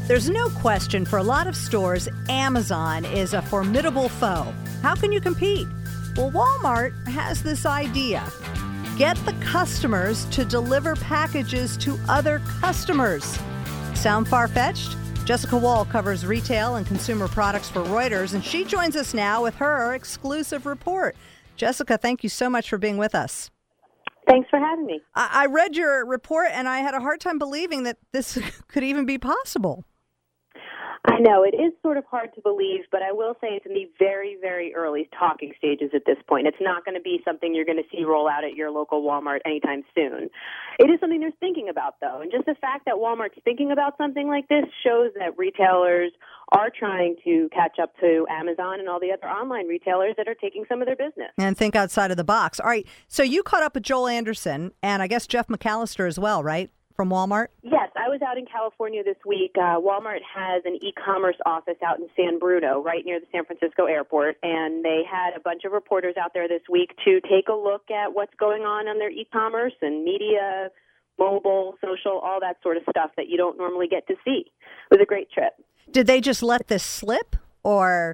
There's no question for a lot of stores, Amazon is a formidable foe. How can you compete? Well, Walmart has this idea. Get the customers to deliver packages to other customers. Sound far-fetched? Jessica Wall covers retail and consumer products for Reuters, and she joins us now with her exclusive report. Jessica, thank you so much for being with us. Thanks for having me. I read your report, and I had a hard time believing that this could even be possible. I know, it is sort of hard to believe, but I will say it's in the very, very early talking stages at this point. It's not going to be something you're going to see roll out at your local Walmart anytime soon. It is something they're thinking about, though, and just the fact that Walmart's thinking about something like this shows that retailers are trying to catch up to Amazon and all the other online retailers that are taking some of their business. And think outside of the box. All right, so you caught up with Joel Anderson, and I guess Jeff McAllister as well, right? From Walmart? Yes, I was out in California this week. Walmart has an e-commerce office out in San Bruno, right near the San Francisco airport, and they had a bunch of reporters out there this week to take a look at what's going on their e-commerce and media, mobile, social, all that sort of stuff that you don't normally get to see. It was a great trip. Did they just let this slip, or?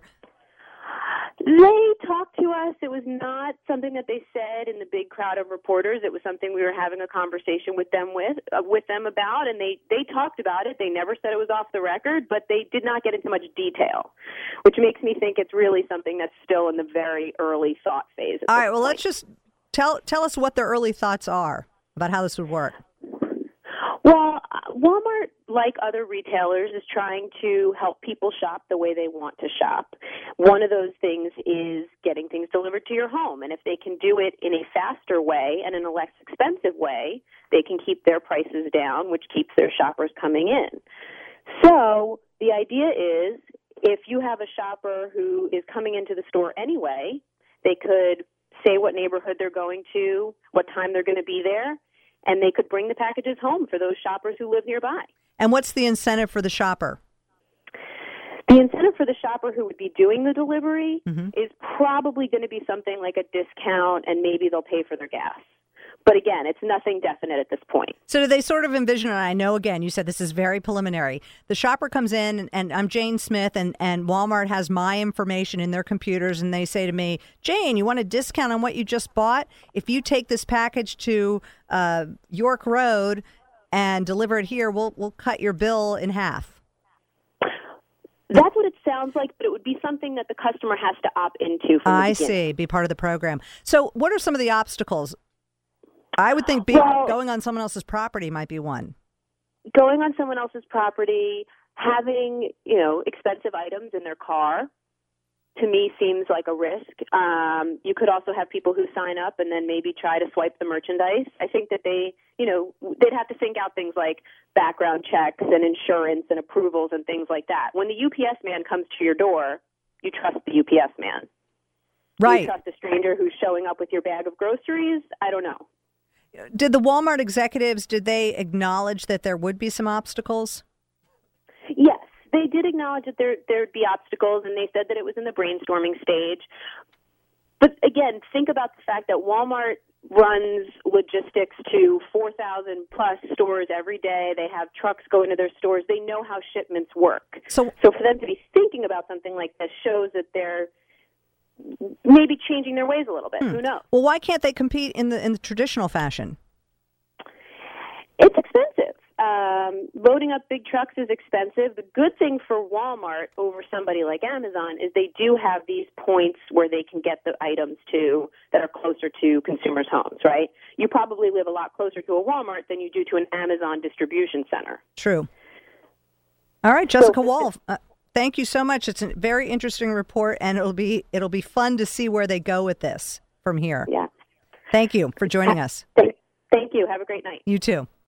They talked to us. It was not something that they said in the big crowd of reporters. It was something we were having a conversation with them about, and they talked about it. They never said it was off the record, but they did not get into much detail, which makes me think it's really something that's still in the very early thought phase. All right, well, let's just tell us what the early thoughts are about how this would work. Well, Walmart, like other retailers, is trying to help people shop the way they want to shop. One of those things is getting things delivered to your home. And if they can do it in a faster way and in a less expensive way, they can keep their prices down, which keeps their shoppers coming in. So the idea is if you have a shopper who is coming into the store anyway, they could say what neighborhood they're going to, what time they're going to be there, and they could bring the packages home for those shoppers who live nearby. And what's the incentive for the shopper? The incentive for the shopper who would be doing the delivery is probably going to be something like a discount, and maybe they'll pay for their gas. But again, it's nothing definite at this point. So do they sort of envision, and I know, again, you said this is very preliminary. The shopper comes in, and I'm Jane Smith, and Walmart has my information in their computers, and they say to me, Jane, you want a discount on what you just bought? If you take this package to York Road and deliver it here, we'll cut your bill in half. That's what it sounds like, but it would be something that the customer has to opt into from the beginning. I see, be part of the program. So what are some of the obstacles? I would think going on someone else's property might be one. Going on someone else's property, having, expensive items in their car, to me seems like a risk. You could also have people who sign up and then maybe try to swipe the merchandise. I think that they'd have to think out things like background checks and insurance and approvals and things like that. When the UPS man comes to your door, you trust the UPS man. Right. You trust a stranger who's showing up with your bag of groceries? I don't know. Did the Walmart executives, did they acknowledge that there would be some obstacles? Yes, they did acknowledge that there'd be obstacles, and they said that it was in the brainstorming stage. But again, think about the fact that Walmart runs logistics to 4,000 plus stores every day. They have trucks go into their stores. They know how shipments work. So for them to be thinking about something like this shows that they're maybe changing their ways a little bit. Who knows? Well, why can't they compete in the traditional fashion? It's expensive. Loading up big trucks is expensive. The good thing for Walmart over somebody like Amazon is they do have these points where they can get the items to that are closer to consumers' homes, right? You probably live a lot closer to a Walmart than you do to an Amazon distribution center. True. All right, Jessica Wall. Thank you so much. It's a very interesting report, and it'll be fun to see where they go with this from here. Yeah. Thank you for joining us. Thank you. Have a great night. You too.